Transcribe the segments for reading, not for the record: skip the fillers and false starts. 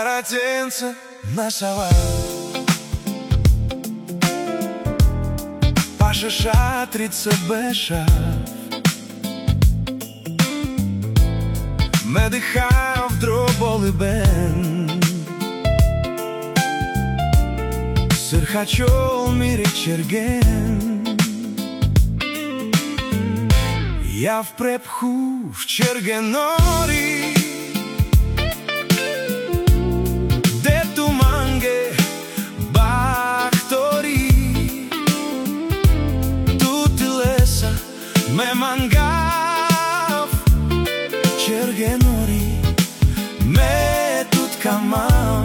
Caracență nasava Paša šatrica bešav Me dihав dроболи бен Sırhaçol miri черген Я впрепху в Чергенорі Де туманге бахторі Тут і леса ме мангав Чергенорі ме тут камам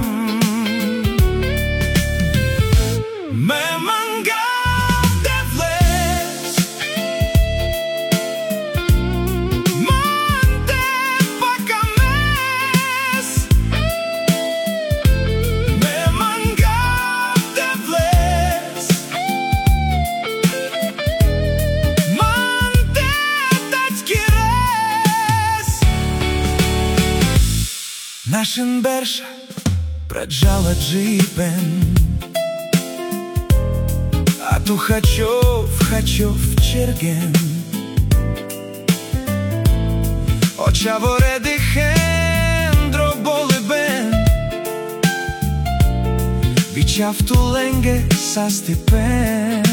Нашин берша преджала джипен А ту хачов черген Очаворе дихен дроболи бен Бичав ту ленге са степен